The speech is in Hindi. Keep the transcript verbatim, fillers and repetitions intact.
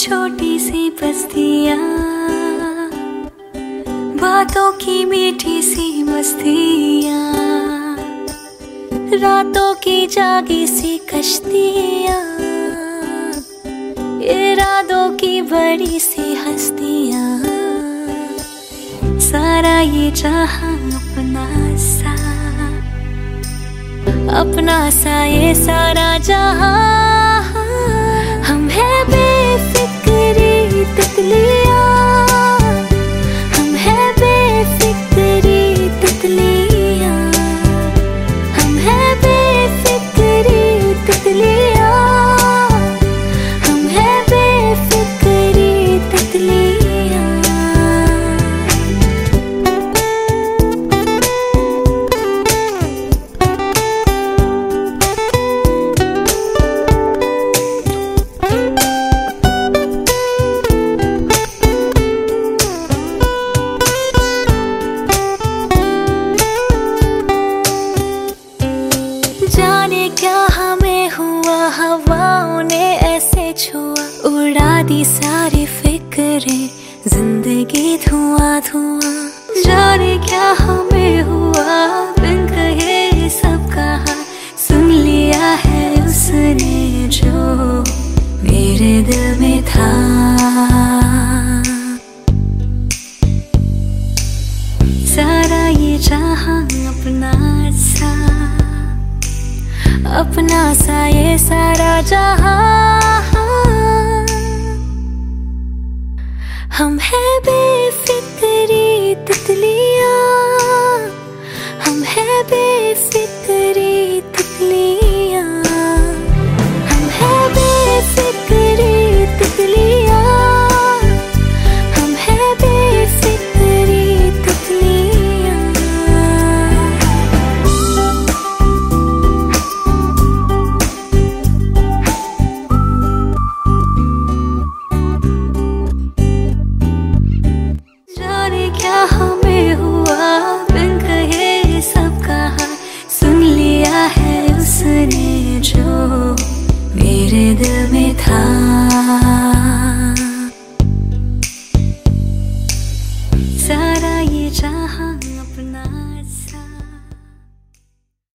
छोटी सी बस्तियाँ, बातों की मीठी सी मस्तियाँ, रातों की जागी सी कश्तियाँ, इरादों की बड़ी सी हस्तियाँ, सारा ये जहां अपना सा, अपना सा ये सारा जहां। हम है बेफिक्री तितलियाँ, हम है बेफिक्री तितलियाँ, हम है बेफिक्री तितलियाँ, हम है बेफिक्री तितलियाँ। जाने क्या हमें हुआ, हवाओं ने ऐसे छुआ, उड़ा दी सारी फिक्रें, जिंदगी धुआं धुआं। जाने क्या हमें हुआ, बिन कहे सब कहा, सुन लिया है उसने जो मेरे दिल में था। सारा ये जहां अपना सा, अपना सा ये सारा जहां। हम है बेफिक्री तितलियाँ, हम है बेफिक्री तितलियाँ, हम है बेफिक्री तितलियाँ, हम है बेफिक्री तितलियाँ। क्या हमें हुआ, बिन कहे सब कहा, सुन लिया है उसने जो मेरे दिल में था। सारा ये जहां